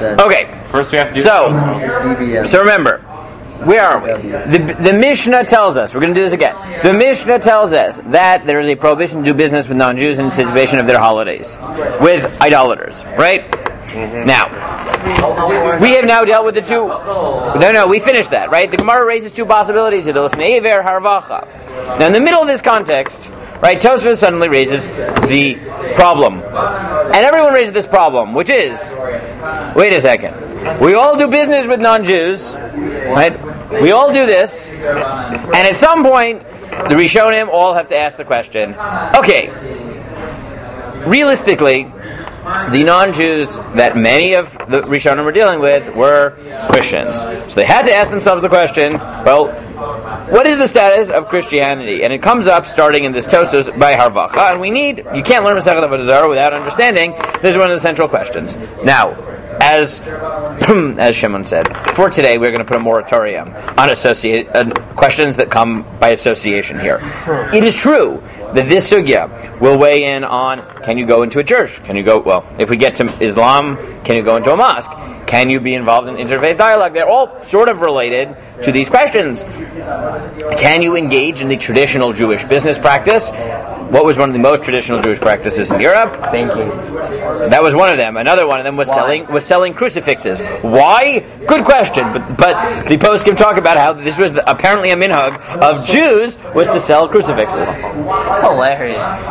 Okay. First we have to do So remember, where are we? The Mishnah tells us, we're going to do this again. The Mishnah tells us that there is a prohibition to do business with non-Jews in anticipation of their holidays, with idolaters, right? Mm-hmm. Now, we have now dealt with the two. No, we finished that, right? The Gemara raises two possibilities. Now, in the middle of this context, right, Tosfos suddenly raises the problem. And everyone raises this problem, which is, wait a second, we all do business with non-Jews, right? We all do this, and at some point, the Rishonim all have to ask the question, okay, realistically, the non-Jews that many of the Rishonim were dealing with were Christians. So they had to ask themselves the question, well, what is the status of Christianity? And it comes up starting in this Tosfos by Harvacha, and you can't learn Masechet Avodah Zarah without understanding this is one of the central questions. Now, as Shimon said, for today we're going to put a moratorium on questions that come by association here. It is true that this sugya will weigh in on, can you go into a church? If we get to Islam, can you go into a mosque? Can you be involved in interfaith dialogue? They're all sort of related to these questions. Can you engage in the traditional Jewish business practice? What was one of the most traditional Jewish practices in Europe? Banking. That was one of them. Another one of them was selling crucifixes. Why? Good question. But the poskim talk about how this was apparently a minhag of Jews was to sell crucifixes. It's hilarious.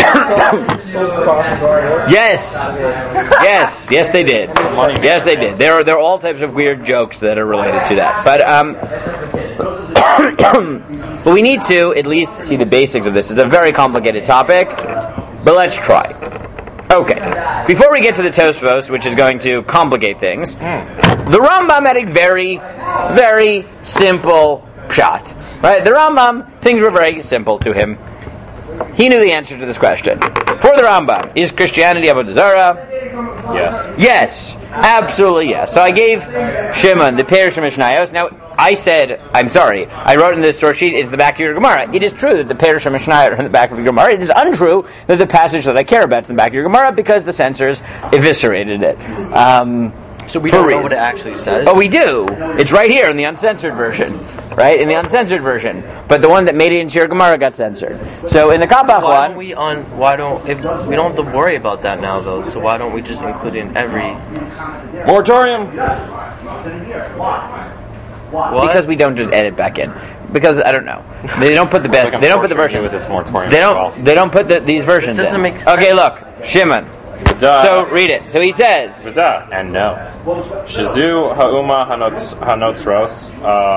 Yes, they did. Yes, they did. There are all types of weird jokes that are related to that. But we need to at least see the basics of this. It's a very complicated topic, but let's try. Okay. Before we get to the Tosfos, which is going to complicate things, the Rambam had a very, very simple pshat. Right? The Rambam, things were very simple to him. He knew the answer to this question. For the Rambam, is Christianity Avodah Zarah? Yes. Yes. Absolutely yes. So I gave Shimon the Perush Mishnayos. Now, I said, I'm sorry, I wrote in the source sheet, it's the back of your Gemara. It is true that the Perush Mishnayos are in the back of your Gemara. It is untrue that the passage that I care about is in the back of your Gemara because the censors eviscerated it. So we don't know what it actually says? Oh, we do. It's right here in the uncensored version. Right? In the uncensored version. But the one that made it into your Gemara got censored. So in the Kabbalah one... if we don't have to worry about that now, though, so why don't we just include it in every... Moratorium! What? Because we don't just edit back in. Because, I don't know. They don't put the best... They don't put the versions. With this moratorium they don't put these versions This doesn't in. make sense. Okay, look. Shimon. So read it. So he says... And no. Shazu ha'uma hanotzros,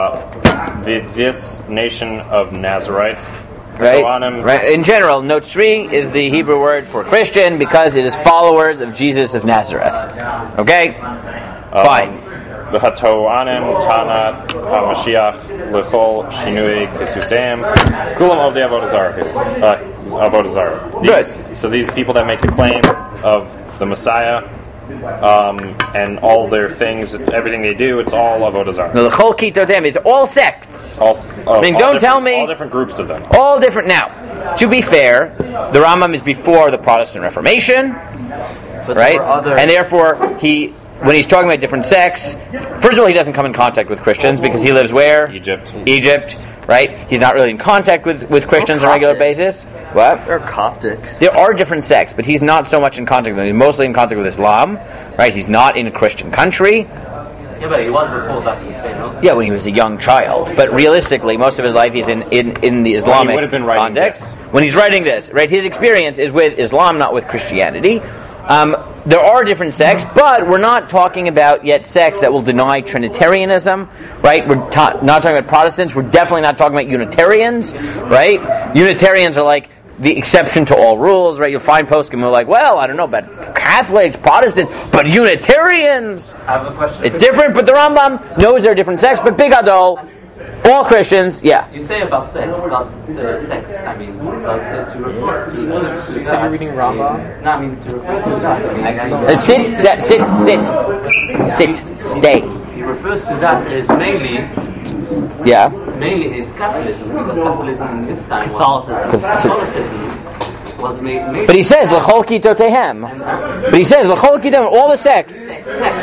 this nation of Nazarites. Right. In general, Notzri is the Hebrew word for Christian because it is followers of Jesus of Nazareth. Okay? Fine. V'hatoanim tanat ha'mashiach l'chol shinui kesuseim kulam avdei avodah zarah. Good. So these people that make the claim of the Messiah, and all their things, everything they do, it's all avodah zarah. No, the Chol Kitotem is all sects. Don't tell me all different groups of them. All different. Now, to be fair, the Rambam is before the Protestant Reformation, right? And therefore, when he's talking about different sects, first of all, he doesn't come in contact with Christians because he lives where? Egypt. Right? He's not really in contact with Christians on a regular basis. What? They're Coptics. There are different sects, but he's not so much in contact with them. He's mostly in contact with Islam. Right? He's not in a Christian country. Yeah, but he was before that in Spain also. Yeah, when he was a young child. But realistically, most of his life he's in the Islamic context. When he's writing this, right? His experience is with Islam, not with Christianity. There are different sects, but we're not talking about yet sects that will deny Trinitarianism, right? We're not talking about Protestants. We're definitely not talking about Unitarians, right? Unitarians are like the exception to all rules, right? You'll find poskim who are like, well, I don't know about Catholics, Protestants, but Unitarians. I have a question. It's different, but the Rambam knows there are different sects, but Big Adol, all Christians, yeah. You say about sex, but sex, I mean, to refer to that. So you're reading Rambam? No, I mean, to refer to that. Stay. He refers to that as mainly is Catholicism, because Catholicism in this time Catholicism was made. But he says l'chol kitotehem. But he says l'chol kitotehem, all the sects.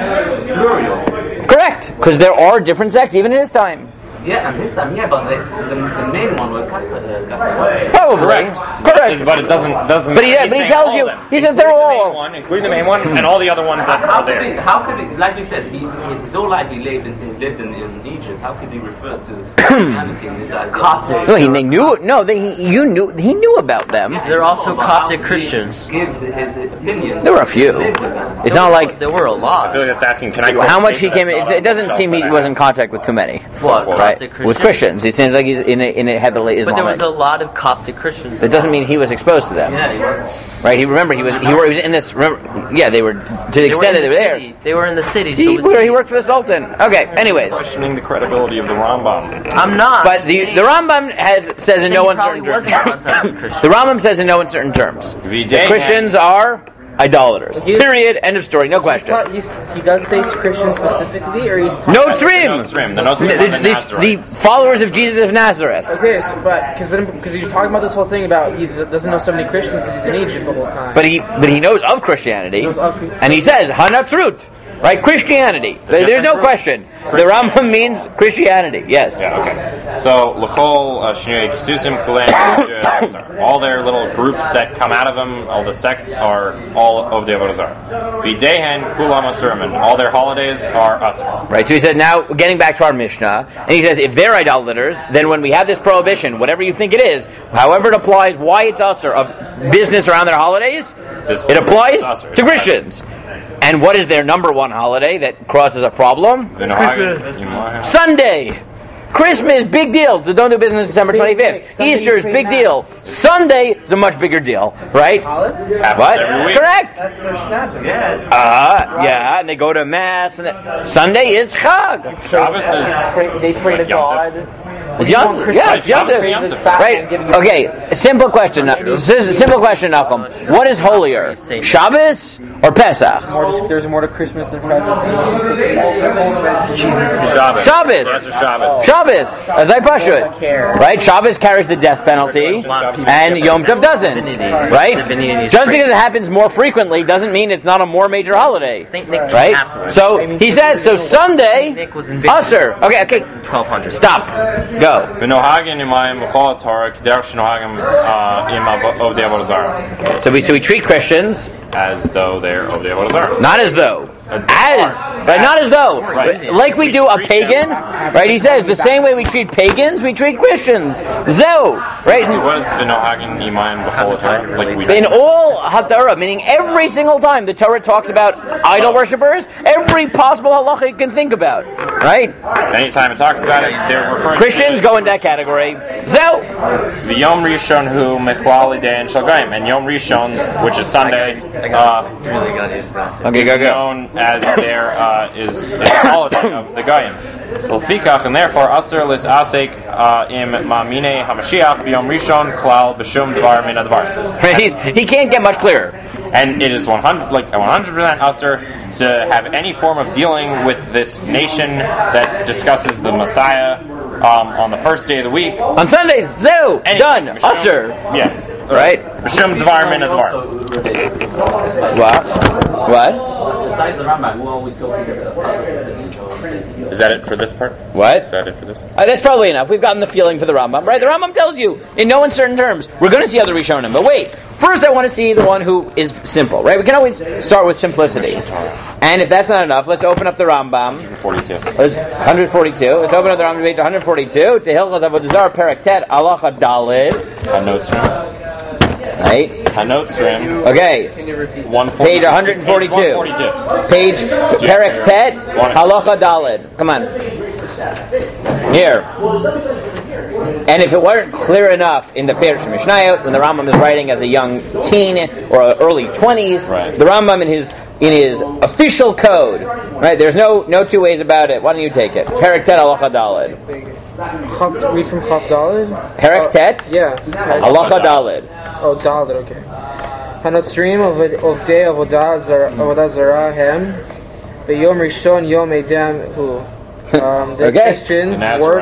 plural. Correct, because there are different sects even in his time. Yeah, and this time, yeah, but the main one was Catholic. Probably. Correct. But it doesn't. But he tells you. He says they're all. Including the main one, and all the other ones that are there. How could he, like you said, his whole life he lived in Egypt. How could he refer to Christianity in his Coptic. No, he knew. No, he knew about them. They're also Coptic Christians. Gives his opinion. There were a few. It's not like There were a I lot. feel like that's asking. Can I? quote how much Satan? he came. That's not It doesn't on seem the he shelf was in contact with too many. What? Right, Coptic with Christians. He seems like he's in a heavily But there was Islamic. a lot of Coptic Christians. It doesn't mean he was exposed to them. Yeah, he was. Right? He was in this. Remember, yeah, they were to the extent that they were there. They were in the city. So He worked for the Sultan. Okay. Anyways, questioning the credibility of the Rambam. I'm not. but the Rambam says in no uncertain terms. The Rambam says in no uncertain terms. The Christians are idolaters. Period. End of story. No question. He does say Christian specifically, or he's talking No about trim. The The followers of Jesus of Nazareth. Okay, so, but because you're talking about this whole thing about he doesn't know so many Christians because he's in Egypt the whole time. But he knows of Christianity, Christianity. and he says Hanatzrut, right? Christianity. There's no question. The Rambam means Christianity. Yes. Yeah, okay. So, L'chol, Shnei Kisusim, Kulen, all their little groups that come out of them, all the sects are all of the Avodah Zarah. V'dehen Kulam Asurim, and all their holidays are Asur. Right. So he said, now getting back to our Mishnah, and he says, if they're idolaters, then when we have this prohibition, whatever you think it is, however it applies, why it's Asur of business around their holidays, it applies to Christians. And what is their number one holiday that crosses a problem? Sunday! Christmas, big deal. So don't do business December 25th. Easter is big deal. Sunday is a much bigger deal, right? What? Correct. Yeah, and they go to mass. And Sunday is Chag. Shabbos is They pray to God. It's Yom Tov. Yeah, it's Yom Tov. Right. Okay. Simple question. Simple question, Nachum. What is holier, Shabbos or Pesach? There's more to Christmas than presents. Shabbos. Shabbos. Answer Shabbos. Shabbos, as I pashut, right? Shabbos carries the death penalty, and Yom Tov doesn't, right? Just because it happens more frequently doesn't mean it's not a more major holiday, Saint Nick right? afterwards. So he says, so Sunday, Nick was invented. Usher. Okay, 1200. stop, go. V'nohagin imayim v'chol Torah k'derech shenohagim im Ovdei Avodah Zarah. So we treat Christians as though they're Ovdei Avodah Zarah. not as though. Right? Not as though. Right. Like we do a pagan, right? He says the same way we treat pagans, we treat Christians. Zo, right? What is v'nohagin imayim v'chol Torah? Like we In all HaTorah, meaning every single time the Torah talks about idol worshippers, every possible halacha you can think about, right? anytime it talks about it, they're referring Christians to go in that category. Zo, the Yom Rishon hu mechlal idein shel Goyim, and Yom Rishon, which is Sunday, Really got used to that. okay, is go. known as there is a holiday of the Goyim. Ulfikach, and therefore Asur lis asek im ma'amine hamashiach b'Yom Rishon klal b'shum dvar min advar. Right? He can't get much clearer. And it is 100% Asur to have any form of dealing with this nation that discusses the Messiah on the first day of the week. On Sundays, zo, done, Mishum- usher. Yeah. Right? B'shum dvar min advar. What? Besides the Rambam, who are we talking about? Is that it for this part? What? Is that it for this? That's probably enough. We've gotten the feeling for the Rambam, right? The Rambam tells you, in no uncertain terms, we're going to see other Rishonim. But wait, first I want to see the one who is simple, right? We can always start with simplicity. And if that's not enough, let's open up the Rambam. 42. 142. Let's open up the Rambam page 142. To Hilchos Avodah Zarah, Perek Tet, Halacha Daled. Hanotzrim. Right? Hanotzrim. Okay. Page 142. Page Perek Tet, Halacha Daled. Come on. Here. And if it weren't clear enough in the Perush Mishnayot, when the Rambam is writing as a young teen or early 20s, right. The Rambam in his official code, right? There's no two ways about it. Why don't you take it? Perek Tet, Halacha Daled. Read from Chav Daled? Perek Tet, Yeah. Halacha Daled. Oh, Daled, okay. Hanotzrim of day of Avodah Zarah hem. Yom Rishon Yom Edem hu. The Okay. Christians work.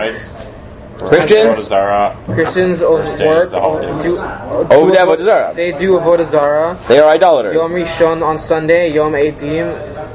Christians work. Avodah Zarah. They do Avodah Zarah. They are idolaters. Yom Rishon on Sunday. Yom Edim.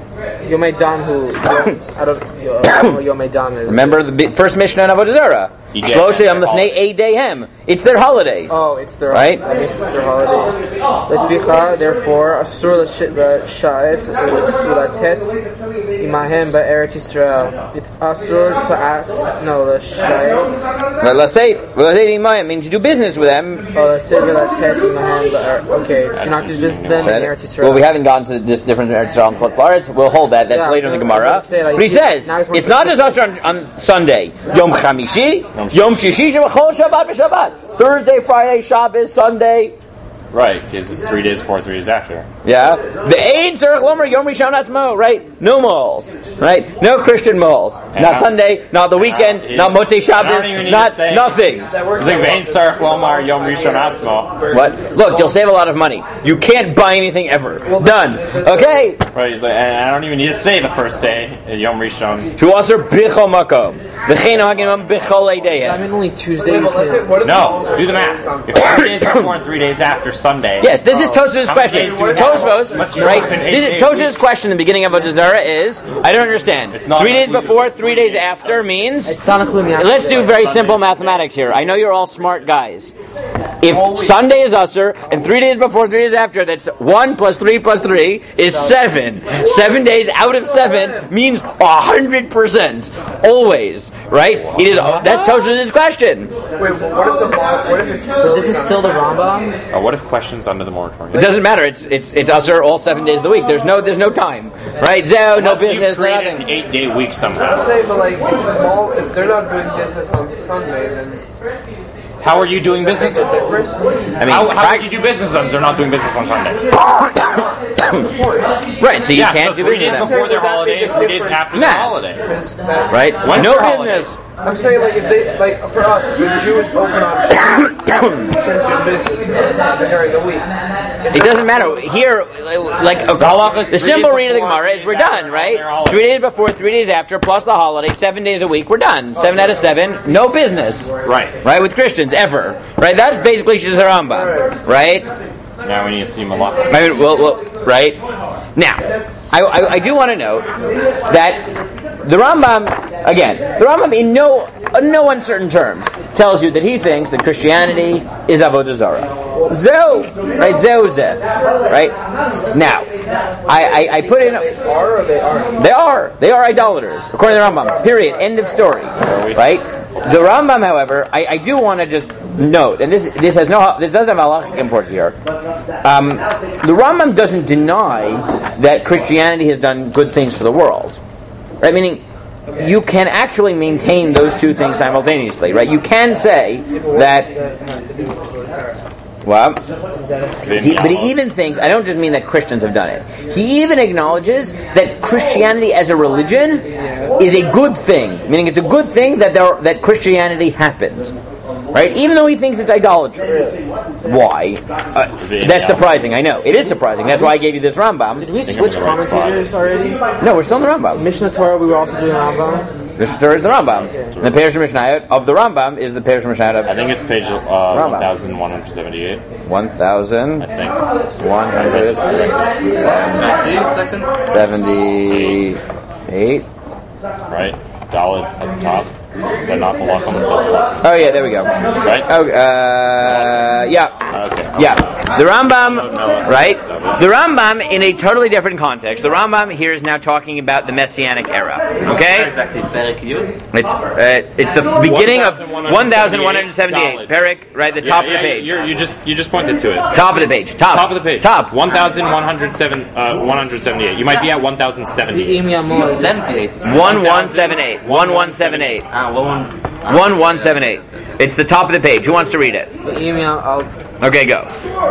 Yomei Dam who I don't know what Yomei Dam is. Remember the first Mishnah in Avodah Zarah. Shloshei Yom Lefnei Eidehem. It's their holiday. Oh, it's their right. That means it's their holiday. Leficha, therefore, asur l'sha'et u'latet imahem ba'eretz Yisrael. It's asur to ask. No, l'sha'et. Let's say imahem means you do business with them. Oh, let's say u'latet imahem ba'eretz. Okay, do not do business with them in Eretz Yisrael. Well, we haven't gone to this different Eretz Yisrael and Chutz La'aretz. We'll hold that. That's later in the Gemara. But he says it's not just asur on Sunday. Yom Chamishi. Yom Shishi, Shabbat, Shabbat. Thursday, Friday, Shabbos, Sunday. Right, because it's 3 days before, 3 days after. Yeah. The Eid Zerach Lomer Yom Rishon Atzmo, right? No malls, right? No Christian malls. Not Sunday, not the weekend, not Motzei Shabbos, not nothing. It's like Vein Tzarech Lomar Yom Rishon Atzmo. What? Look, you'll save a lot of money. You can't buy anything ever. Done. Okay? Right, he's like, and I don't even need to say the first day, Yom Rishon. To aser bichol makom. V'chein hagim bichol I eideihem. mean, only Tuesday. No, do the math. If 3 days before and 3 days after Sunday. Yes, this is Tosfos' question. Tosfos, right? This is Tosfos' question in the beginning of Avodah Zarah is, I don't understand. 3 days before, 3 days after means. Let's do very simple mathematics here. I know you're all smart guys. If Sunday is Usr and 3 days before, 3 days after, that's 1 plus 3 plus 3 is 7. 7 days out of 7 means 100%. Always, right? It is. That's Tosfos' question. Wait, but this is still the Rambam? What if questions under the moratorium? It doesn't matter. It's Usr all 7 days of the week. There's no time, right? Zeo, no business, created nothing. an 8-day week somehow. I'm saying, but like, if they're not doing business on Sunday, then How are you doing business? is it different? I mean, How would you do business with them? They're not doing business on Sunday. right? So you can't so do 3 business days with them. before their holiday and 3 days after their holiday. Right? When's No their holiday? business. I'm saying, like, if they, like, for us, if the Jews open on Shabbos, shouldn't do business during the week. It doesn't matter. Here, like, the simple reading of the Gemara is we're done, right? 3 days before, 3 days after, plus the holiday, 7 days a week, we're done. 7 out of 7, no business. Right. Right, with Christians, ever. Right? That's basically Shizar Rambam. Right? Now we need to see Malach. I mean, well, right? Now, I do want to note that the Rambam, again, the Rambam in no uncertain terms tells you that he thinks that Christianity is Avodah Zarah. Zeu, right? Zeu zeh, right? Now, I put in. Are or they aren't? They are idolaters, according to the Rambam. Period. End of story. Right? The Rambam, however, I do want to just note, and this does have halachic import here. The Rambam doesn't deny that Christianity has done good things for the world, right? Meaning, you can actually maintain those two things simultaneously, right? You can say that. Well, but he even thinks, I don't just mean that Christians have done it. He even acknowledges that Christianity as a religion is a good thing, meaning it's a good thing that Christianity happened. Right? Even though he thinks it's idolatry. Why? That's surprising, I know. It is surprising. That's why I gave you this Rambam. Did we switch commentators already? No, we're still in the Rambam. Mishnah Torah, we were also doing Rambam. This story is the Rambam. And the Perush Mishnayot of the Rambam is the Perush Mishnayot of... I think it's page 1178. 1,000. I think. 178. Right? Dalit at the top. They're not the law common system. Oh yeah, there we go. Right? Oh, yeah. Okay. Yeah. The Rambam, right? The Rambam in a totally different context. The Rambam here is now talking about the Messianic era. Okay? Exactly. Perek Yud. It's the beginning of 1,178. Perek, right? The top of the page. You just pointed to it. Top of the page. Top of the page. Top. 1,178. You might be at 1,070. 78. 1178. 1178. 1178. It's the top of the page. Who wants to read it? Okay, go.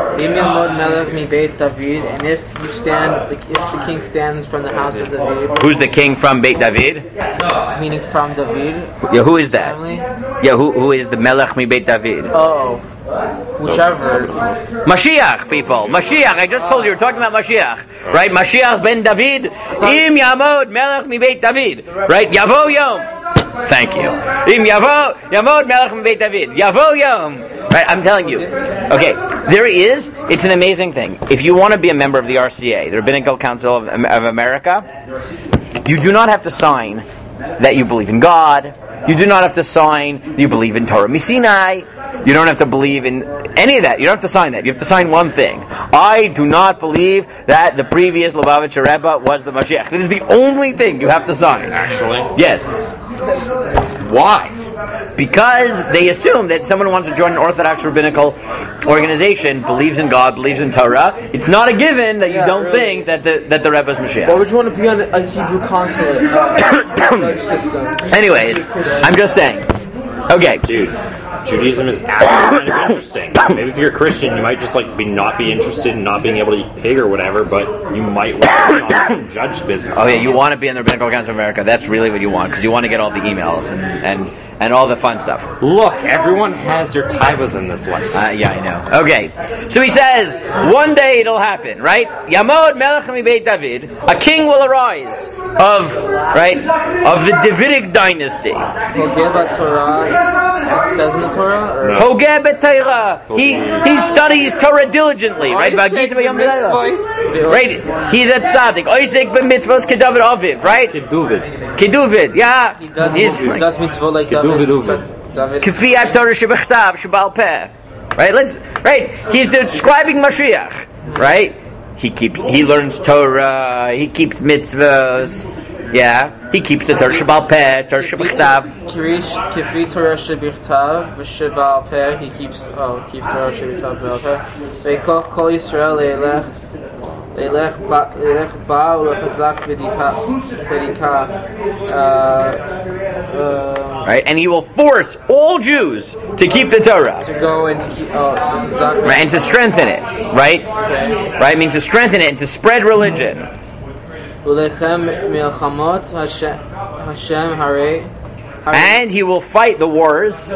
And if the king stands from the house of David. Who's the king from Beit David? Meaning from David. Yeah, who is that? Family. Yeah, who is the Melech mi Beit David? Oh, whichever. Mashiach, people. Mashiach. I just told you we're talking about Mashiach, right? Mashiach ben David. Im Yamod Melech mi Beit David. Right? Yavo Yom. Thank you. Im Yamod Melech mi Beit David. Yavo Yom. Right? I'm telling you. Okay. It's an amazing thing. If you want to be a member of the RCA, the Rabbinical Council of America, you do not have to sign that you believe in God. You do not have to sign that you believe in Torah Misinai. You don't have to believe in any of that. You don't have to sign that. You have to sign one thing. I do not believe that the previous Lubavitcher Rebbe was the Mashiach. That is the only thing you have to sign. Actually? Yes. Why? Because they assume that someone who wants to join an Orthodox rabbinical organization believes in God, believes in Torah. It's not a given that you don't think that the Rebbe is Mashiach. Why would you want to be on a Hebrew consulate system? Anyways, I'm just saying. Okay. Dude, Judaism is actually kind of interesting. Maybe if you're a Christian, you might just not be interested in not being able to eat pig or whatever, but you might want to be on some judge business. Oh yeah, you want to be in the Rabbinical Council of America. That's really what you want, because you want to get all the emails and all the fun stuff. Look, everyone has their taivas in this life. Yeah, I know. Okay, so he says, one day it'll happen, right? Yamod Melech MiBeit David, a king will arise of the Davidic dynasty. Hogeh Torah, it says in the Torah? Or? Hogeh b'Torah. He studies Torah diligently, right? Right? He's at Tzaddik. Oisek b'mitzvos kedavid aviv, right? Keduvid, yeah. He does mitzvot like David. Kefiyat Torah shebechtav shebal peh. Right? He's describing Mashiach, right? He learns Torah. He keeps mitzvahs. Yeah, he keeps the Torah shebal peh, Torah shebechtav. Kefi Torah shebechtav v'shebal peh. He keeps Torah shebechtav v'shebal peh. Ve'koch kol Yisrael leilech ba ulechazak v'dika. Right, and he will force all Jews to keep the Torah. To go and to keep, right, and to strengthen it, right? Okay. Right, I mean to strengthen it and to spread religion. And he will fight the wars.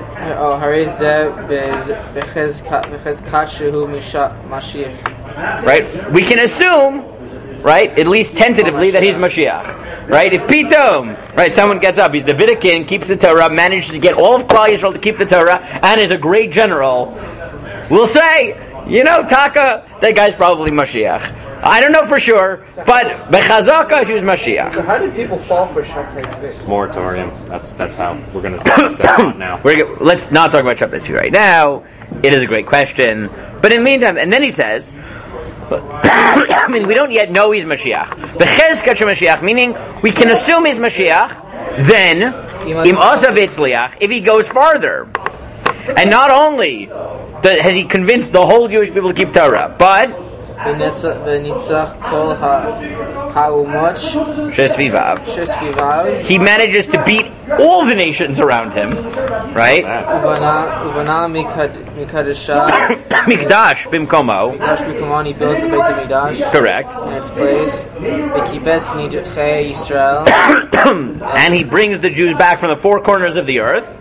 Right, we can assume, right, at least tentatively, that he's Mashiach. Right? If Pitom, right, someone gets up, he's the Davidic king, keeps the Torah, manages to get all of Klal Yisrael to keep the Torah, and is a great general, we'll say, Taka, that guy's probably Mashiach. I don't know for sure, but Bechazaka, he's Mashiach. So how did people fall for Shabtai Tzvi? Moratorium. That's how we're going to talk about now. Let's not talk about Shabtai Tzvi right now. It is a great question. But in the meantime, and then he says, I mean, we don't yet know he's Mashiach. Bechezkat Mashiach, meaning we can assume he's Mashiach. Then, im asav itzliach, if he goes farther, and not only has he convinced the whole Jewish people to keep Torah, but he manages to beat all the nations around him, right? Mikdash bimkomo. He builds the Beit HaMikdash. Correct. In its place. And he brings the Jews back from the four corners of the earth.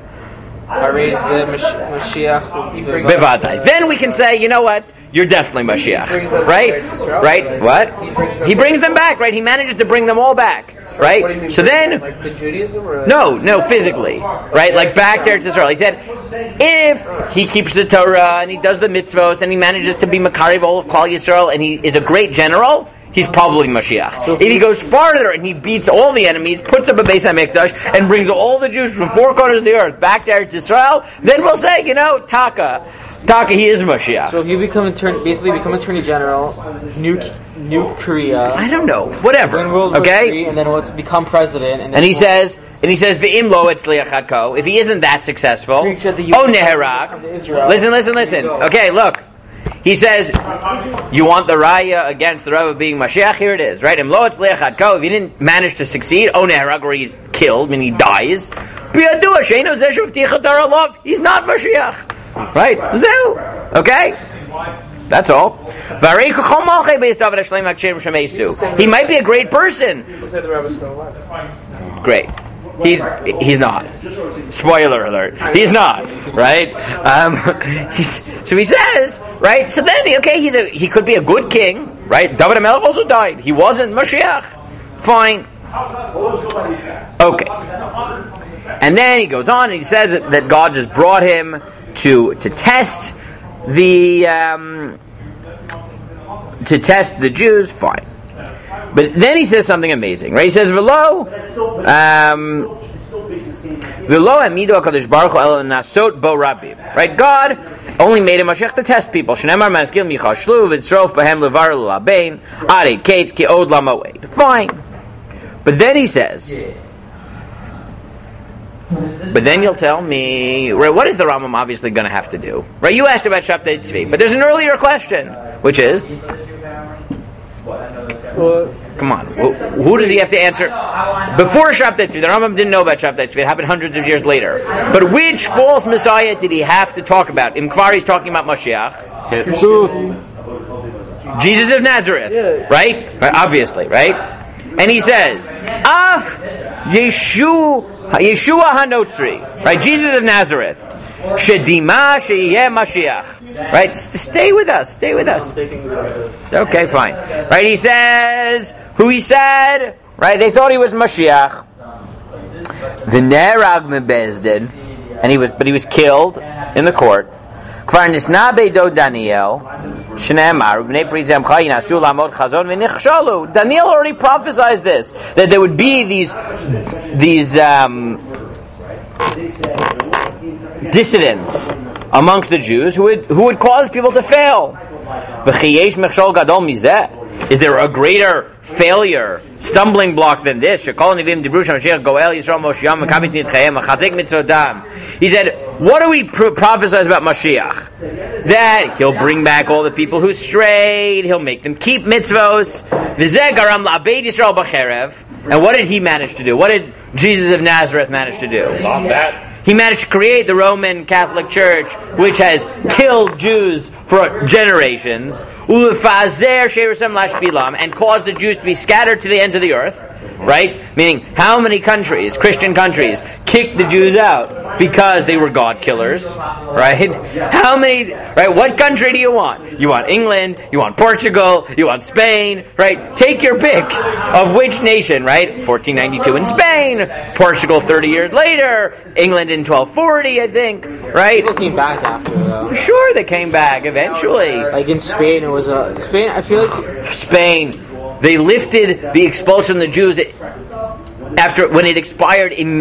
Then we can say, you know what? You're definitely Mashiach, right? Right? What? He brings them back, right? He manages to bring them all back, right? What do you mean? So then, like to Judaism, or no, physically, right? Like back to Eretz Yisrael. He said, if he keeps the Torah and he does the mitzvos and he manages to be Makariv all of Klal Yisrael and he is a great general, he's probably Mashiach. So if he goes farther and he beats all the enemies, puts up a Beis HaMikdash, and brings all the Jews from four corners of the earth back to Eretz Yisrael, then we'll say, Taka, he is Mashiach. So if you become Attorney General, nuke Korea. I don't know. Whatever. Win World War okay? III, and then let's become president. And he says, V'im lo etzliach hadko. If he isn't that successful, oh neherak. Listen. Okay, look. He says, you want the raya against the Rebbe being Mashiach? Here it is, right? If he didn't manage to succeed, Neharag, where he's killed, meaning he dies, he's not Mashiach. Right? Okay? That's all. He might be a great person. people say the Rebbe's still alive? Great. He's not. Spoiler alert. He's not. Right? So he says, right? So then, he could be a good king, right? David HaMelech also died. He wasn't Mashiach. Fine. Okay. And then he goes on and he says that God just brought him to test the Jews. Fine. But then he says something amazing, right? He says, "V'lo, v'lo amido HaKadosh Baruch Hu el nasot bo rabim." Right? God only made a Mashiach to test people. Shneimar maskil michashlu v'tzrof b'hem levar l'labein arid kates ki od lamaweid. Fine. But then he says, but then you'll tell me, right, what is the Rambam obviously going to have to do? Right? You asked about Shabtai Tzvi, but there's an earlier question, which is, come on, who does he have to answer? Before Shabtai Tzvi, the Rambam didn't know about Shabtai Tzvi. It happened hundreds of years later. But which false Messiah did he have to talk about? In Kvar, he's talking about Mashiach. Jesus of Nazareth, right? Obviously, right? And he says, Af Yeshua HaNotzri, right? Jesus of Nazareth. Shedima Sheyeh Mashiach. Right? Stay with us. Stay with us. Okay, fine. Right? He says, who he said, right? They thought he was Mashiach. The Nerag Mebezdin, and he was killed in the court. Kvar Nisna Beido Daniel. Daniel already prophesied this, that there would be these dissidents amongst the Jews who would cause people to fail. Is there a greater failure, stumbling block than this? He said, what do we prophesy about Mashiach? That he'll bring back all the people who strayed, he'll make them keep mitzvos. And what did he manage to do? What did Jesus of Nazareth manage to do? Not that. He managed to create the Roman Catholic Church, which has killed Jews for generations, and caused the Jews to be scattered to the ends of the earth. Right? Meaning, how many countries, Christian countries, kicked the Jews out because they were God killers? Right? How many? Right? What country do you want? You want England? You want Portugal? You want Spain? Right? Take your pick of which nation. Right? 1492 in Spain, Portugal 30 years later, England in 1240, I think. Right? People came back after, though. Sure, they came back eventually. Like in Spain, it was Spain. I feel like Spain. They lifted the expulsion of the Jews after when it expired in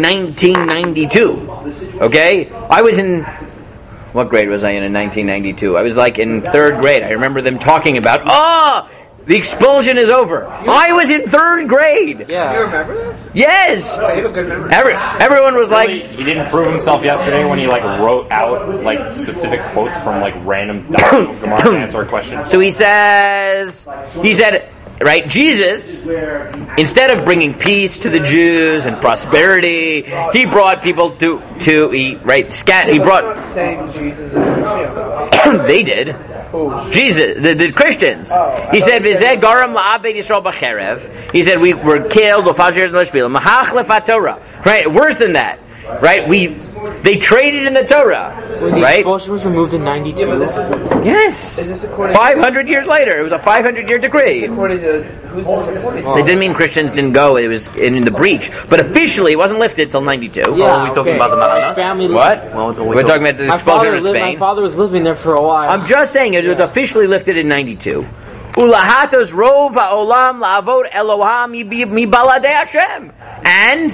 1992. Okay? I was in... What grade was I in 1992? I was like in 3rd grade. I remember them talking about, the expulsion is over. I was in 3rd grade. Yeah. You remember that? Yes. You have a good memory. Everyone was Really, like... he didn't prove himself yesterday when he wrote out specific quotes from random Gemara to answer a question. So he said, right, Jesus, instead of bringing peace to the Jews and prosperity, he brought people to he brought Saying Jesus is Mashiach. they did. Who? Jesus, the Christians. He said, "V'zeh garam la'abed Yisrael b'cherev." He said, "We were killed b'fazir l'shpil mahach lefat Torah." Right, worse than that. Right, they traded in the Torah. when the right? expulsion was removed in 92. Yes. Is this according 500 years later, it was a 500-year decree. according to who's this according to? It didn't mean Christians didn't go; it was in the breach. But officially, it wasn't lifted till 92. Yeah, are we talking about the Maranas? Family What? Well, We're talking about the expulsion of My Spain. father was living there for a while. I'm just saying it was officially lifted in 92. Ulahatos rov ha'olam la'avod Eloham mi baladei Hashem. And,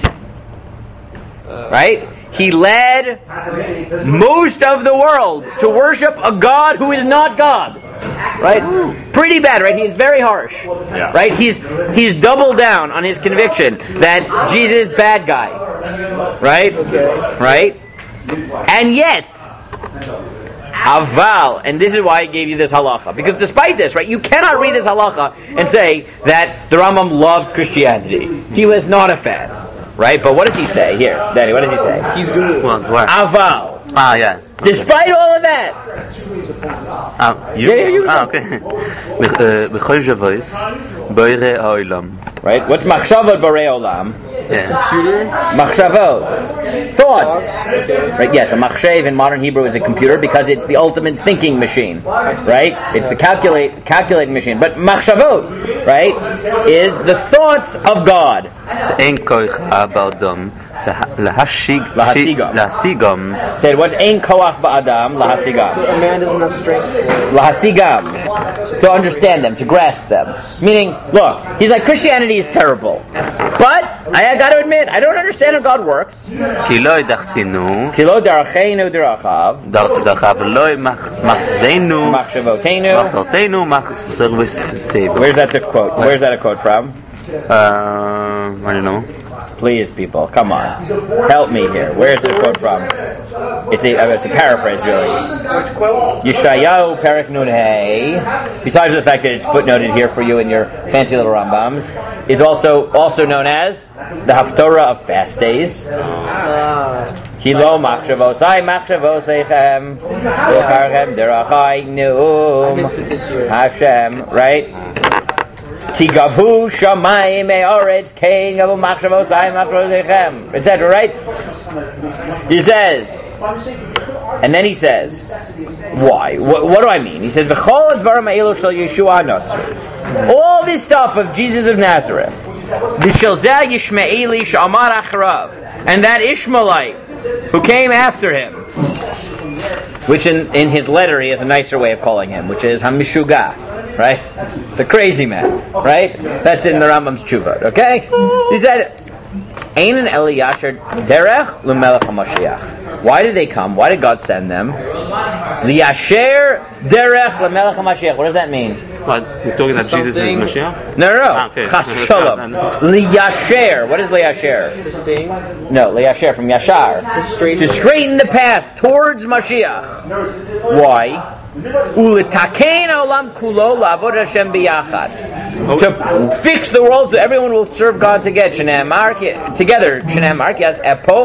right, he led most of the world to worship a God who is not God. Right? Pretty bad, right? He's very harsh. Yeah. Right? He's doubled down on his conviction that Jesus is bad guy. Right? Right? And yet, Aval, and this is why I gave you this halacha. Because despite this, right, you cannot read this halacha and say that the Rambam loved Christianity. He was not a fan. Right? But what does he say here? Danny, what does he say? He's good. Well, where? Aval. Ah, yeah. Despite all of that. You? Yeah, you know. Okay. B'chol Javos, Boire Ha'olam. Right? What's machshavot borei olam? Yeah. Machshavot. Thoughts. Right? Yes, a machshav in modern Hebrew is a computer because it's the ultimate thinking machine. Right? It's the calculating machine. But machshavot, right, is the thoughts of God. Ein koich abaldom להשיגם. Said, what's ein koach ba'adam lahasigam? A man doesn't have strength. Lahasigam. To understand them, to grasp them. Meaning, look, he's like, Christianity is terrible. But, I got to admit, I don't understand how God works. כי לא ידחסינו, Kilo darachenu darachav. דרכיו לא מחשבנו, Machshavotenu. מחשבתנו, מחשבתנו. Where's that a quote? Where's that a quote from? I don't know. Please, people, come on. Help me here. Where's the quote from? It's a paraphrase, really. Which quote? Yeshayahu Perek Nun Hey. Besides the fact that it's footnoted here for you in your fancy little Rambams, it's also known as the Haftorah of fast days. Kilo machshavosai machshavosechem v'charchem derachai I neum missed it this year. Hashem, right? Ki gavu shamayim me'oretz kein gavu machshavosai machshavosechem, etc. Right? He says, and then he says, why? What do I mean? He says, V'chol advarim ha'elu shel Yeshua Notzri. All this stuff of Jesus of Nazareth, V'shel zeh Yishmaeli she'amar acharav, and that Ishmaelite who came after him, which in his letter he has a nicer way of calling him, which is Hamishuga, right? The crazy man, right? That's in the Rambam's Tshuvot, okay? He said, Ein an Eliyasher derech l'melech HaMashiach. Why did they come? Why did God send them? Liyasher derech l'melech HaMashiach. What does that mean? What? You're talking that Jesus is Mashiach? No. Okay. Chas v'sholom. Liyasher. What is Liyasher? To sing, No, Liyasher from Yashar. to straighten. To straighten the path towards Mashiach. Why? Ulitakein olam kulo la'avod Hashem biyachad. To fix the world so everyone will serve God together. Together. Because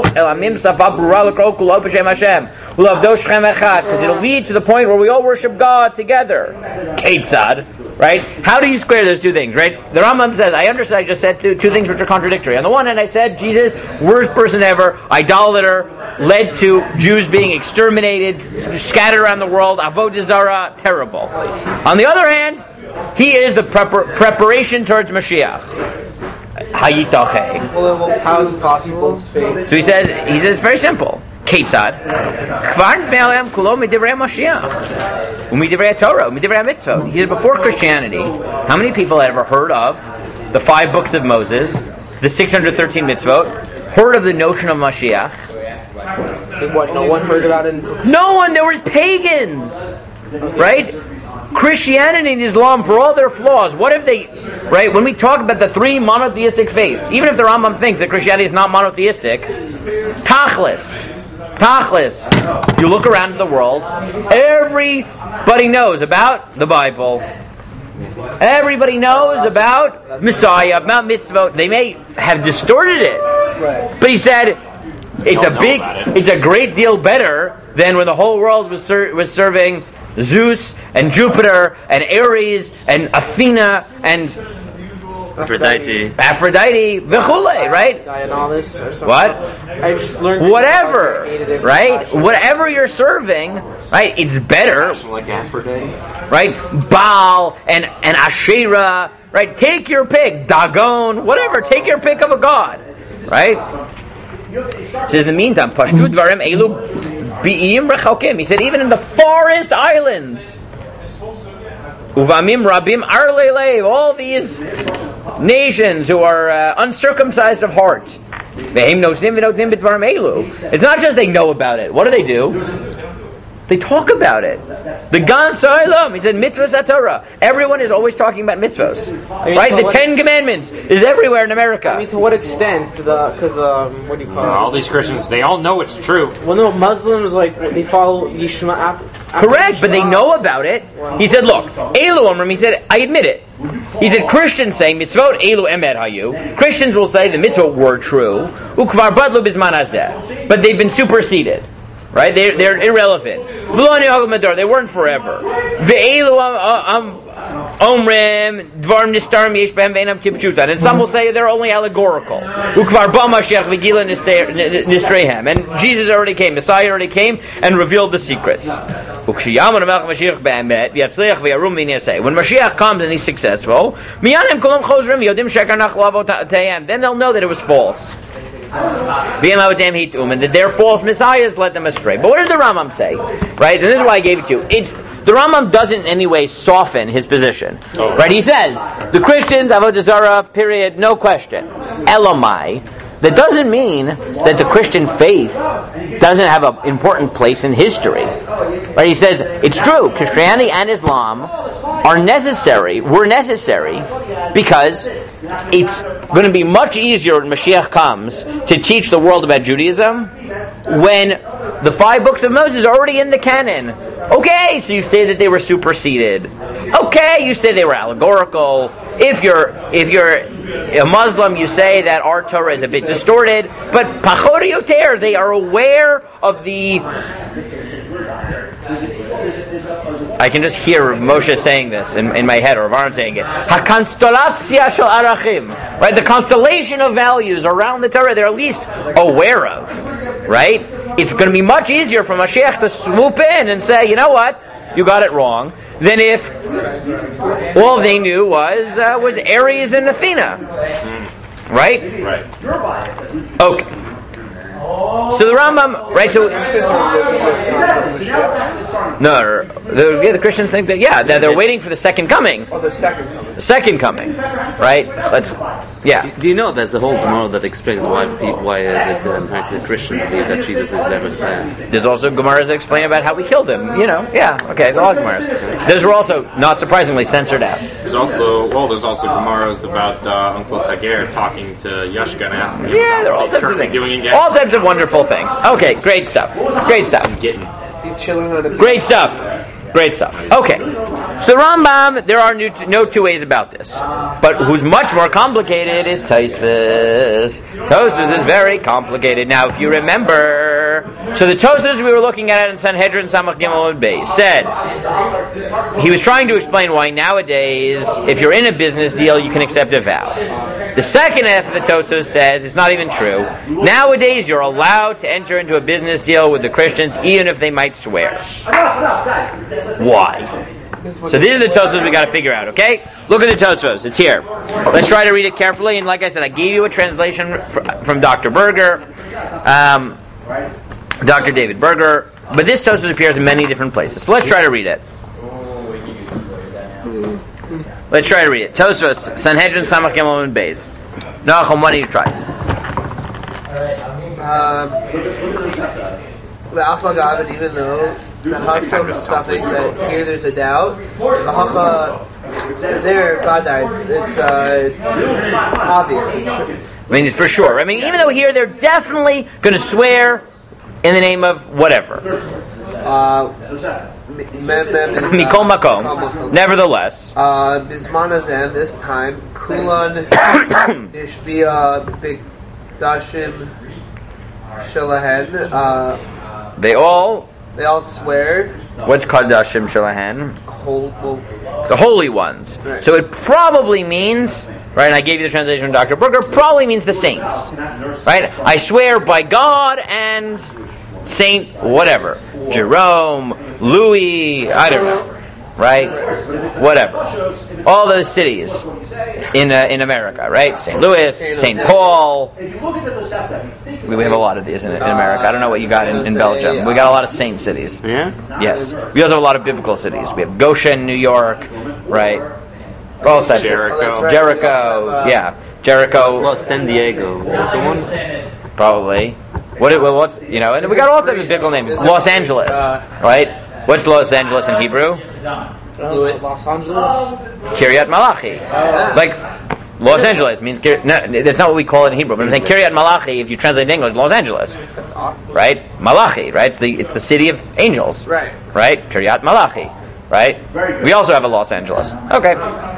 it'll lead to the point where we all worship God together. Ketzad. Right? How do you square those two things, right? The Rambam says, I understand I just said two things which are contradictory. On the one hand, I said, Jesus, worst person ever, idolater, led to Jews being exterminated, scattered around the world, avodah zarah, terrible. On the other hand, he is the preparation towards Mashiach. Hayitachei. Well, how is this possible? Faith. So he says it's very simple. Ketzad. Kvar nifnei kulo midivrei Mashiach. Umidivrei Torah, umidivrei mitzvot. He said before Christianity, how many people had ever heard of the 5 books of Moses, the 613 mitzvot, heard of the notion of Mashiach? What? No one heard about it until. No one. There was pagans, right? Christianity and Islam, for all their flaws, what if they, right? When we talk about the 3 monotheistic faiths, even if the Rambam thinks that Christianity is not monotheistic, Tachlis, you look around the world, everybody knows about the Bible. Everybody knows about Messiah, about mitzvot. They may have distorted it, but he said it's a great deal better than when the whole world was serving Zeus and Jupiter and Ares and Athena and Aphrodite, v'chule, right? Dionysus or something. What? I just learned. Whatever, right? Whatever you're serving, right? It's better, Like Aphrodite. right? Baal and Asherah, right? Take your pick, Dagon, whatever. Take your pick of a god, right? It says in the meantime, Pashtu dvarim elu bi'im rechokim. He said even in the forest islands, uvamim rabim arlelev, all these nations who are uncircumcised of heart. It's not just they know about it. What do? They talk about it. The Gan Sa'ilam, he said mitzvahs Torah. Everyone is always talking about mitzvahs. Right? The 10 Commandments is everywhere in America. I mean, to what extent? Because, what do you call it? All these Christians, they all know it's true. Well, no, Muslims, they follow Yishma after Correct, Yishma. but they know about it. He said, look, Elu Omrim, he said, I admit it. He said, Christians say, mitzvot Elu Emet Hayu. Christians will say the mitzvot were true. Ukvar Badlu Bizman Hazeh. But they've been superseded. Right? They're irrelevant. They weren't forever. And some will say they're only allegorical. And Jesus already came, Messiah already came and revealed the secrets. When Mashiach comes and he's successful, then they'll know that it was false. and that their false messiahs led them astray. But what does the Rambam say? Right? And this is why I gave it to you. The Rambam doesn't in any way soften his position. Right? He says, the Christians, Avodah Zarah, period, no question. Elamai. That doesn't mean that the Christian faith doesn't have an important place in history. Right? He says, it's true, Christianity and Islam were necessary, because it's going to be much easier when Mashiach comes to teach the world about Judaism when the 5 books of Moses are already in the canon. Okay, so you say that they were superseded. Okay, you say they were allegorical. If you're a Muslim, you say that our Torah is a bit distorted. But Pachot Yoter, they are aware of the... I can just hear Moshe saying this in my head, or Aaron saying it. HaKonstellatzia shel Arachim, right? The constellation of values around the Torah, they're at least aware of, right? It's going to be much easier for Mashiach to swoop in and say, you know what, you got it wrong, than if all they knew was Ares and Athena, right? Right. Okay. So the Rambam, right? So the Christians think that they're waiting for the second coming. Oh, the second coming. The second coming, right? Do you know there's a whole Gemara that explains why the Christians believe that Jesus is their Messiah? There's also Gemaras that explain about how we killed him. The law Gemaras. Those were also, not surprisingly, censored out. There's also Gemaras about Uncle Sager talking to Yashka and asking him there are all what he's types of things. doing again. All types of wonderful things. Okay, great stuff. He's chilling on the... Great stuff. Okay. So the Rambam, there are no two ways about this. But who's much more complicated is Tosfos. Tosfos is very complicated. Now, if you remember, so the Tosfos we were looking at in Sanhedrin Samach Gimel and Beis said, he was trying to explain why nowadays, if you're in a business deal, you can accept a vow. The second half of the Tosfos says it's not even true. Nowadays, you're allowed to enter into a business deal with the Christians, even if they might swear. Why? So these are the Tosfos we got to figure out, okay? Look at the Tosfos. It's here. Let's try to read it carefully. And like I said, I gave you a translation from Dr. Berger, Dr. David Berger. But this Tosfos appears in many different places. So let's try to read it. Let's try to read it. Tosfos, Sanhedrin Samach Gimel and Beis. Nachum, why don't you try? The Alpha God, even though the Hasom suffix that here there's a doubt, the Hacha there God died. It's obvious. It's for sure. Even though here they're definitely going to swear in the name of whatever. Mikol Makom. Nevertheless, Bismanazan this time Kulan Nishbia Bigdashim Shalahen. They all swear. What's Kadashim Shalahan? The holy ones. Right. So it probably means, right, and I gave you the translation from Dr. Berger, probably means the saints. Right? I swear by God and Saint whatever. Jerome, Louis, I don't know. Right? Whatever. All those cities in America, right? St. Louis, St. Paul. We have a lot of these in America. I don't know what you got in Belgium. We got a lot of saint cities. Yeah? Yes. We also have a lot of biblical cities. We have Goshen, New York, right? All sides. Jericho. Jericho, yeah. Jericho. Well, San Diego. Someone? Probably. What's, and we got all types of biblical names. Los Angeles, right? What's Los Angeles in Hebrew? Los Angeles. Kiryat Malachi. Like, Los Angeles means... No, that's not what we call it in Hebrew. But I'm saying Kiryat Malachi, if you translate it in English, Los Angeles. That's awesome. Right? Malachi, right? It's the city of angels. Right. Right? Kiryat Malachi. Right? We also have a Los Angeles. Okay.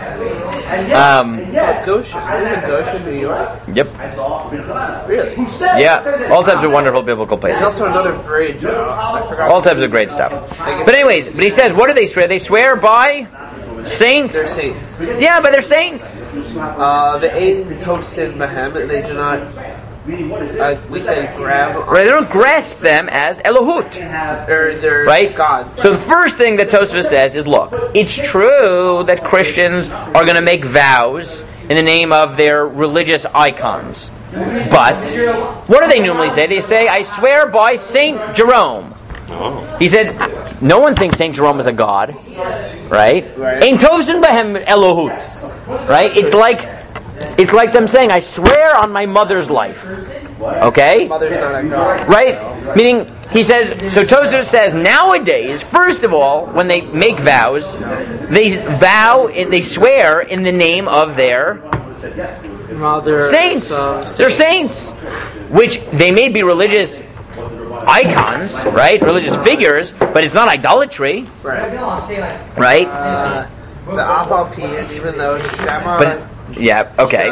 Goshen. There's a Goshen, New York? Yep. Really? Yeah. All types of wonderful biblical There's places. also another bridge. I forgot. All types of great stuff. But anyways, he says, what do they swear? They swear by saints. They're saints. Yeah, by their saints. The eighth Tosin Mahem, they do not, we say grab. Right, they don't grasp them as Elohut. Or they're Right? gods. So the first thing that Tosfos says is, look, it's true that Christians are going to make vows in the name of their religious icons. But what do they normally say? They say, I swear by Saint Jerome. Oh. He said, no one thinks Saint Jerome is a god, right? Ein tovsin behem Elohut, right? It's like them saying, I swear on my mother's life. Okay? Mother's not a god. Right? Meaning, he says, so Tosfos says, nowadays, first of all, when they make vows, they swear in the name of their Mother, saints. They're saints. Which they may be religious icons, right? Religious figures, but it's not idolatry. Right? The Afal P, and even though Shema. But yeah, okay.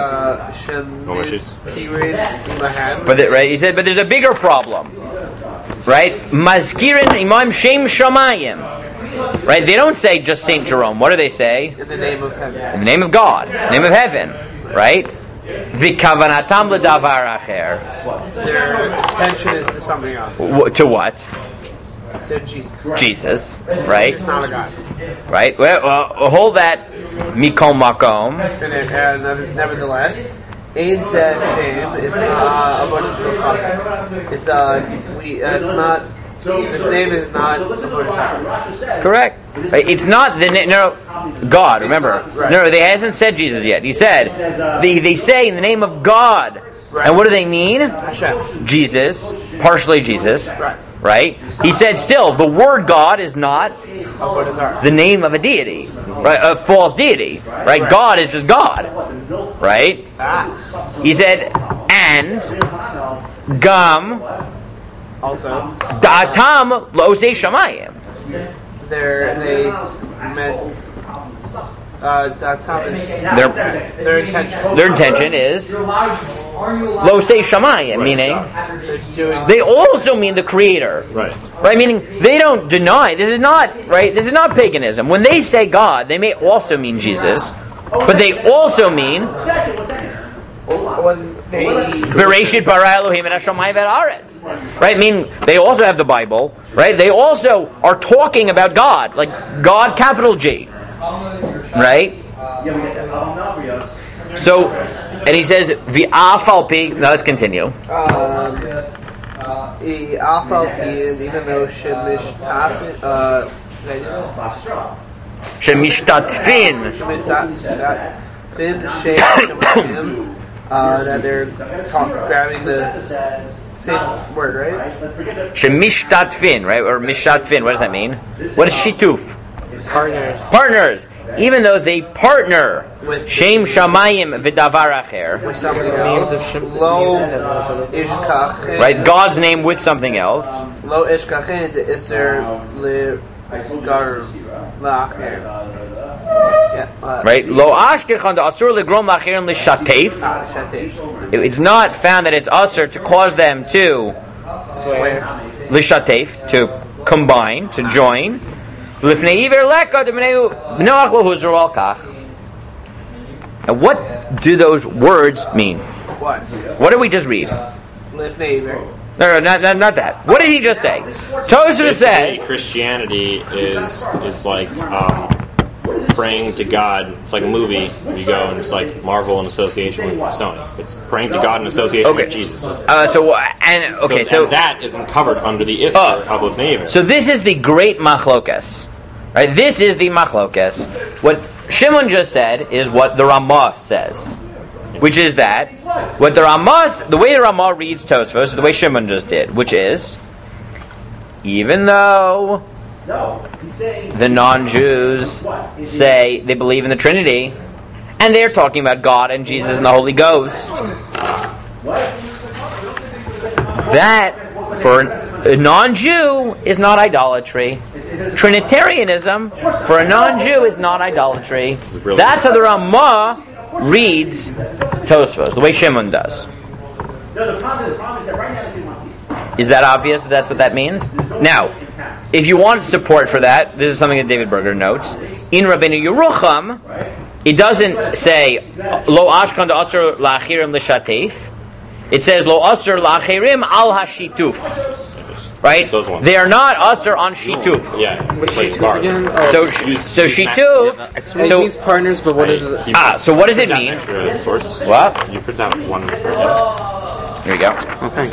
Right, he said, but there's a bigger problem. Right? Mazkirin Imam Shem Shamayim. Right? They don't say just Saint Jerome. What do they say? In the name of heaven. In the name of God. In the name of heaven. Right? V'kavanatam l'davar acher. Their attention is to something else. To what? To Jesus. Jesus. Right? It's not a God. Right? Well, hold that mikol makom. Nevertheless, Ein Zeh Shem. It's abundance of It's it's not. His name is not correct. Right? It's not the God. Remember, no, they hasn't said Jesus yet. He said they say in the name of God, and what do they mean? Hashem. Jesus, partially Jesus. Right? He said still the word God is not the name of a deity, right? A false deity, right? God is just God, right? He said and gam. Also, Da'atam lo'osei shamayim. They meant Da'atam is their intention. Their intention is lo'osei shamayim, meaning they also mean the Creator. Right? Meaning they don't deny. This is not paganism. When they say God, they may also mean Jesus, but they also mean Bereshit bara Elohim et hashamayim v'haaretz. Right? I mean, they also have the Bible. Right? They also are talking about God, like God, capital G. Right? So, and he says v'afal pi. Now let's continue. Afal pi, even though shemishtatfin. That they're grabbing the same word, right? Shemishtatfin, right? Or mishatfin. What does that mean? What is shituf? Partners. Even though they partner with Shem Shamayim v'davar acher, with something else. Lo ishkach. Right? God's name with something else. Lo ishkachin de iser legar la'acher. Right? Lo ashkechan de asur legrom lacherim lishatef. It's not found that it's asur to cause them to swear. Lishatef, to combine, to join. Lifnei iver leka de b'noach lo huzru al kach. And what do those words mean? What did we just read? Lifnei iver. No, not that. What did he just say? Tosfos says Christianity is like praying to God. It's like a movie. You go and it's like Marvel in association with Sony. It's praying to God in association with Jesus. So that isn't covered under the Isser of Lifnei Iver. So this is the great machlokas. Right? This is the machlokas. What Shimon just said is what the Ramah says. Which is that what the way the Ramah reads Tosfos is the way Shimon just did, which is even though the non-Jews say they believe in the Trinity, and they're talking about God and Jesus and the Holy Ghost, that for a non-Jew is not idolatry. Trinitarianism for a non-Jew is not idolatry. That's how the Ramah reads Tosfos, the way Shimon does. Is that obvious that that's what that means? Now, if you want support for that, this is something that David Berger notes. In Rabbeinu Yerucham, it doesn't say Lo ashkan da asur la'achirim l'shatef. It says Lo asur la'achirim al hashituf. right? Those ones. They are not usher on shituf. Yeah. What's like shituf guard. again? Oh. So shituf. It means partners, but what is it? So what does it mean? Extra source. What? Can you print out one for him? Here we go. Oh, thanks.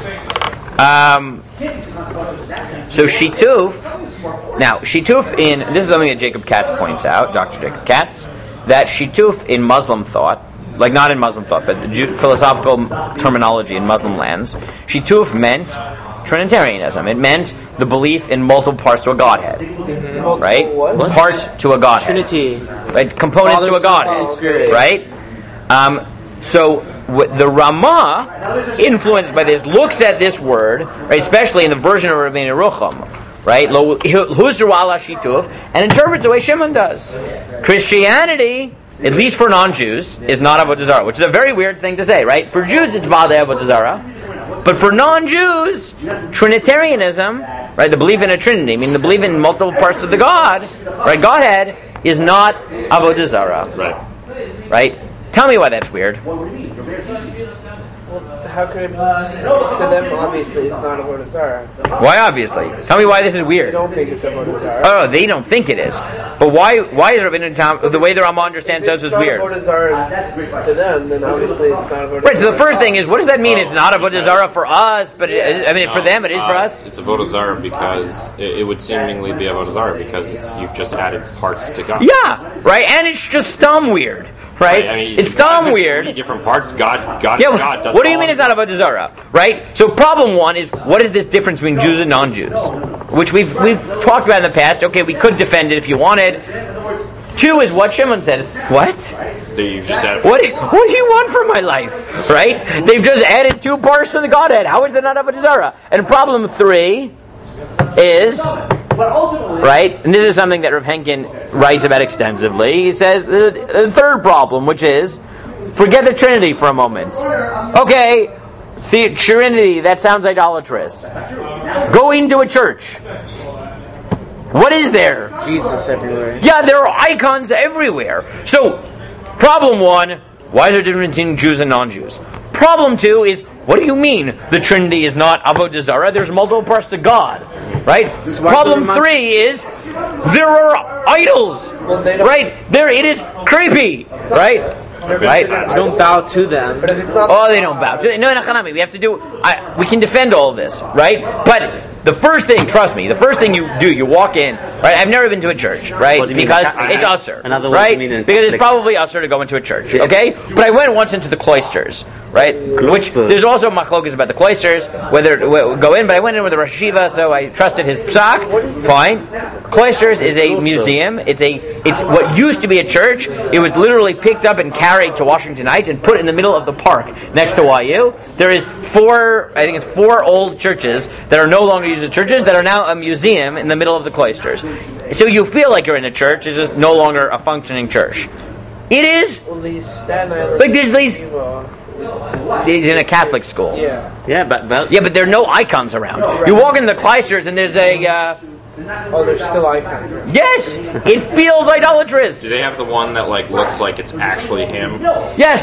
So shituf. Now shituf in this is something that Jacob Katz points out, Dr. Jacob Katz, that shituf in Muslim thought, like not in Muslim thought, but the philosophical terminology in Muslim lands, shituf meant Trinitarianism. It meant the belief in multiple parts to a Godhead, right? What? Parts to a Godhead, Trinity. right? Components Father, to a Son, Godhead, Holy Spirit. right? So the Ramah, influenced by this, looks at this word, right, especially in the version of Rabbeinu Yerucham, right, Huzru ala shituf, and interprets the way Shimon does. Christianity, at least for non-Jews, is not Avodah Zarah, which is a very weird thing to say, right? For Jews, it's Vadei Avodah Zarah, but for non-Jews, Trinitarianism, right, the belief in a Trinity, I mean the belief in multiple parts of the God, right, Godhead, is not Avodah Zarah, right? Tell me why that's weird. How could it be? To them, obviously, it's not Avodah Zarah. Why obviously? Tell me why this is They weird. don't think it's Avodah Zarah. Oh, they don't think it is. But why is Rabbeinu Tam, the way the Ramah understands us is weird? If it's not Avodah Zarah to them, then obviously it's not Avodah Zarah. Right, so the first thing is, what does that mean? It's not Avodah Zarah for us, but for them it is for us? It's Avodah Zarah because it would seemingly be Avodah Zarah because you've just added parts to God. Yeah, right? And it's just stum weird, right? I mean, it's stum three weird. different parts. God Yeah, does what do you all mean of it's not Avodah Zarah? Right? So problem one is, what is this difference between Jews and non-Jews? Which we've talked about in the past. Okay, we could defend it if you wanted. Two is what Shimon says. What? They just added What do you want from my life? Right? They've just added two parts to the Godhead. How is that not Avodah Zarah? And problem three is, right? And this is something that Rav Henkin writes about extensively. He says the third problem, which is, forget the Trinity for a moment. Okay, the Trinity, that sounds idolatrous. Go into a church. What is there? Jesus everywhere. Yeah, there are icons everywhere. So, problem one, why is there a difference between Jews and non-Jews? Problem two is, what do you mean the Trinity is not Avodah Zarah? There's multiple parts to God, right? Problem three is, there are idols, right? There, it is creepy, right? Right? We don't bow to them. But if it's not Oh, they don't bow to it. No, Hanami, we have to do. We can defend all of this, right? But the first thing, trust me, the first thing you do, you walk in, right? I've never been to a church, right? What do you mean? Because it's usher, In other words, right? you mean in Because it's Catholic- probably usher to go into a church, okay? But I went once into the cloisters, right? Which there's also machlokas about the cloisters, whether to go in. But I went in with the Rosh Hashiva, so I trusted his psak. Fine. Cloisters is a museum. It's what used to be a church. It was literally picked up and carried to Washington Heights and put in the middle of the park next to YU. There is four old churches that are no longer used as churches that are now a museum in the middle of the cloisters. So you feel like you're in a church. It's just no longer a functioning church. It is like there's these. He's in a Catholic school. Yeah. Yeah, but Yeah, but there are no icons around. You walk into the cloisters and there's a. Oh, there's still icons. Yes, it feels idolatrous. Do they have the one that looks like it's actually him? Yes,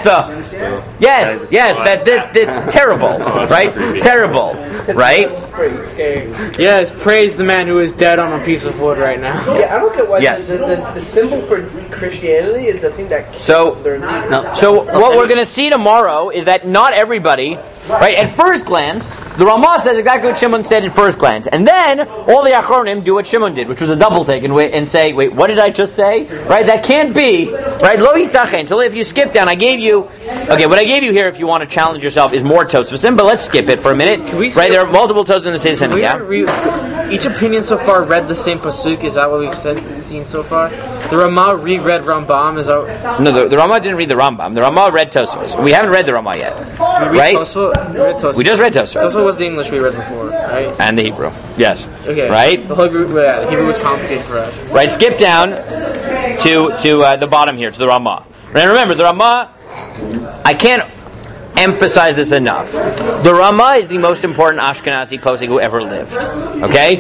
that terrible, right? Terrible, right? Pretty scary. Yes, praise the man who is dead on a piece of wood right now. Yeah, I don't get why Yes. the symbol for Christianity is the thing that keeps So- their lead. So what we're going to see tomorrow is that not everybody, right? At first glance, the Ramah says exactly what Shimon said at first glance, and then all the Achronim do what Shimon did, which was a double take and say, wait, what did I just say? Right? That can't be, right? Lo yitachen. So if you skip down, I gave you, okay, what I gave you here, if you want to challenge yourself, is more Tosfosim, but let's skip it for a minute. we Right? say- There are multiple Tos in the Seder Sinai, yeah? Each opinion so far read the same pasuk. Is that what we've seen so far? The Ramah reread Rambam. Is that No, the Ramah didn't read the Rambam. The Ramah read Tosfos. We haven't read the Ramah yet, we right? read Tosfos? We read Tosfos. We just read Tosfos. Tosfos was the English we read before, right? And the Hebrew. Yes. Okay. Right? The Hebrew was complicated for us. Right, skip down to the bottom here, to the Ramah. And remember, the Ramah, I can't emphasize this enough. The Ramah is the most important Ashkenazi posek who ever lived. Okay?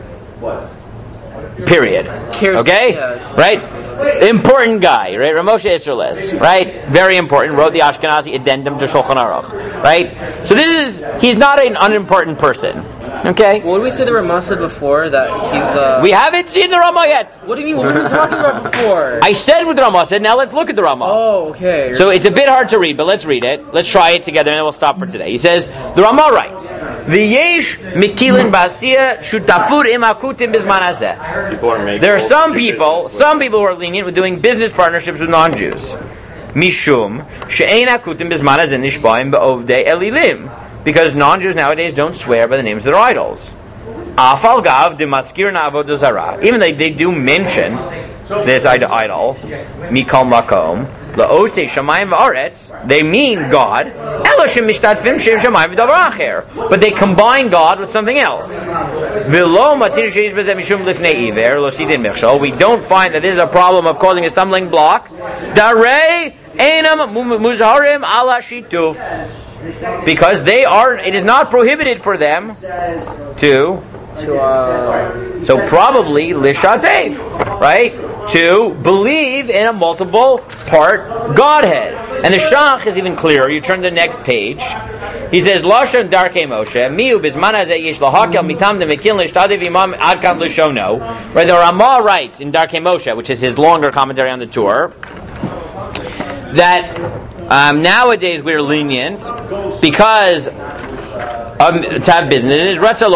Period. Okay? Yeah. Right? Important guy, right? Ramoshe Isserles, right? Very important. Wrote the Ashkenazi addendum to Shulchan Aruch, right? So he's not an unimportant person. Okay? What did we say the Ramah said before? That he's the... We haven't seen the Ramah yet. What do you mean? What were we talking about before? I said what the Ramah said, now let's look at the Ramah. Oh, okay. So it's a bit hard to read, but let's read it. Let's try it together, and then we'll stop for today. He says, the Ramah writes, V'yesh mikilin ba'asiyah shutafur im akutim bizman hazeh. There are some people who are lenient with doing business partnerships with non-Jews. Mishum she'ein akutim bizman hazeh nishba'im ba'ovdei elilim. Because non-Jews nowadays don't swear by the names of their idols. Afal gav de maskir na avodah zarah. Even though they do mention this idol, mikal makom, la'osei shamayim v'aretz, they mean God, eloshim mishtatfim shem shamayim v'davar acher. But they combine God with something else. V'lo matzinu sheish b'zeh mishum lifnei iver, lo sidin mechshol. We don't find that this is a problem of causing a stumbling block. Darei einam muzharim ala shituf. Because it is not prohibited for them to so probably lishatev, right? To believe in a multiple part Godhead. And the Shach is even clearer. You turn to the next page. He says, Lashon Darkei Moshe, Miu Bizman Hazeh Yesh Lahakel Mitam Demekil Lishtadiv Imam Adkan Lishono. Right, the Ramah writes in Darkei Moshe, which is his longer commentary on the Torah, that nowadays we're lenient because to have business.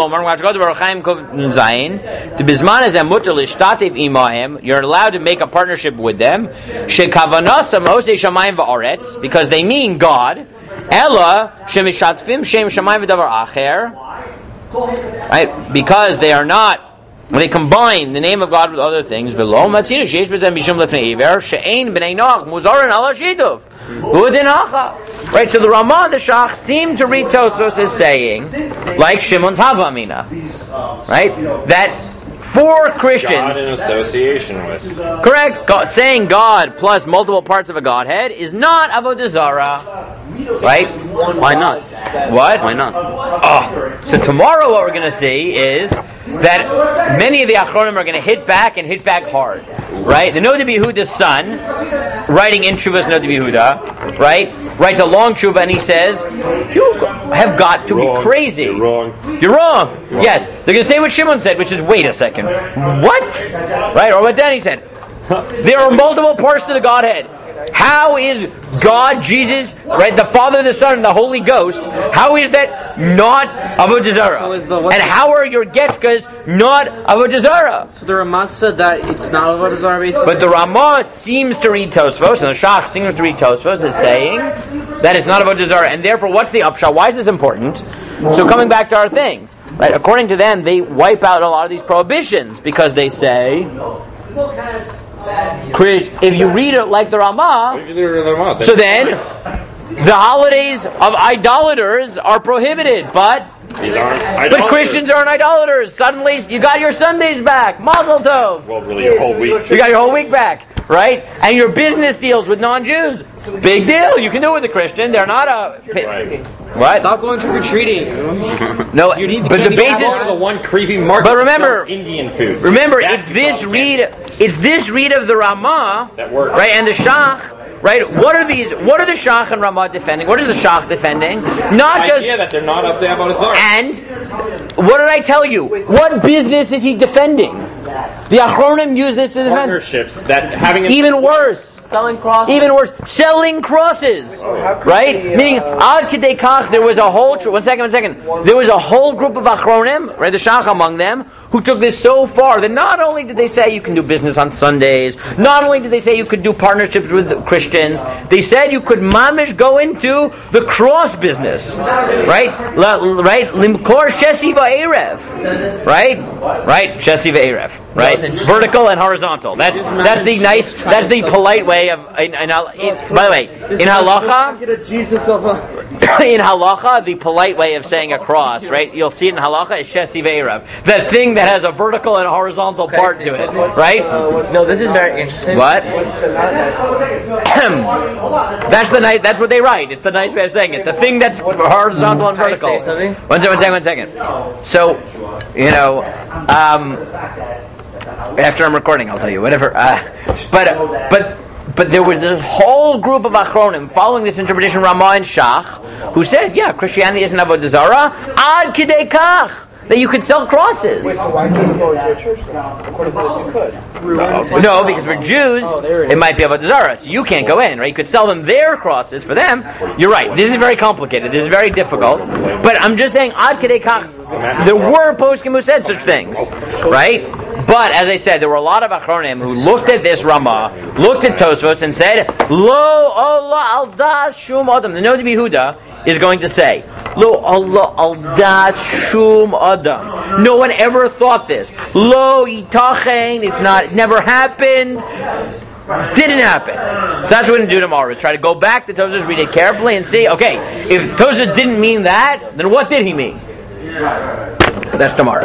You're allowed to make a partnership with them because they mean God. Right? Because they are not, when they combine the name of God with other things, right? So the Ramah and the Shach seem to read Tosfos as saying, like Shimon's Havamina, right? That for Christians, God in association with. Correct. Saying God plus multiple parts of a Godhead is not Avodah Zarah, right? Why not? What? Why not? Oh, so tomorrow what we're going to see is that many of the Achronim are going to hit back and hit back hard, right? The Noda B'Yehuda's son, writing in Shuvas Noda B'Yehuda, right, writes a long Shuvah and he says, you have got to be crazy. You're wrong. You're wrong. Yes, they're going to say what Shimon said, which is, wait a second, what? Right, or what Danny said. There are multiple parts to the Godhead. How is God, Jesus, right, the Father, the Son, and the Holy Ghost, how is that not Avodah Zarah? And how are your Getchkas not Avodah Zarah? So the Ramah said that it's not Avodah Zarah, basically? But the Ramah seems to read Tosfos, and the Shach seems to read Tosfos as saying that it's not Avodah Zarah. And therefore, what's the upshot? Why is this important? So coming back to our thing, right, according to them, they wipe out a lot of these prohibitions because they say, if you read it like the Ramah, so then the holidays of idolaters are prohibited, but Christians aren't idolaters. Suddenly, you got your Sundays back. Mazel tov. Well, really, your whole week. You got your whole week back, right? And your business deals with non-Jews. Big deal. You can do it with a Christian. They're not a... Right. What? Stop going trick-or-treating. No, but the basis... The one creepy market But remember, Indian food. Remember, it's this read of the Ramah, that works, right, and the Shach. Right? What are the Shach and Ramah defending? What is the Shach defending? Not just that they're not up there about Zarah. And what did I tell you? What business is he defending? The Achronim use this to defend partnerships that having even worse. Selling crosses. Even worse, selling crosses, right? Meaning, ad kidei kach, there was a whole. One second. There was a whole group of Achronim, right? The Shach among them, who took this so far that not only did they say you can do business on Sundays, not only did they say you could do partnerships with Christians, they said you could mamish go into the cross business, right? Right? Limkor shesi va'erev, right? Shesi va'erev, right? Vertical and horizontal. That's the polite way of. By the way, in halacha, in halacha, the polite way of saying a cross, right? You'll see it in halacha is shesi ve'erav, that thing that has a vertical and horizontal part to it, right? No, this is very interesting. What? That's what they write. It's the nice way of saying it. The thing that's horizontal and vertical. Can I say something? One second. So, after I'm recording, I'll tell you whatever. But there was this whole group of Achronim following this interpretation, Ramah and Shach, who said, yeah, Christianity isn't Avodah Zarah, ad kidei kach. that you could sell crosses. Wait, so why can't you go into a church then? According to this, you could. No, because for Jews, it might be Avodah Zarah, so you can't go in, right? You could sell them their crosses for them. You're right. This is very complicated. This is very difficult. But I'm just saying, Ad Kedei Kach, there were poskim who said such things, right? But as I said, there were a lot of Achronim who looked at this Ramah, looked at Tosfos, and said, "Lo Allah al das shum adam." The Nodi Yehuda is going to say, "Lo Allah al das shum adam." No one ever thought this. Lo itachen. It's not. It never happened. Didn't happen. So that's what we're going to do tomorrow, is try to go back to Tosfos, read it carefully, and see, okay, if Tosfos didn't mean that, then what did he mean? That's tomorrow.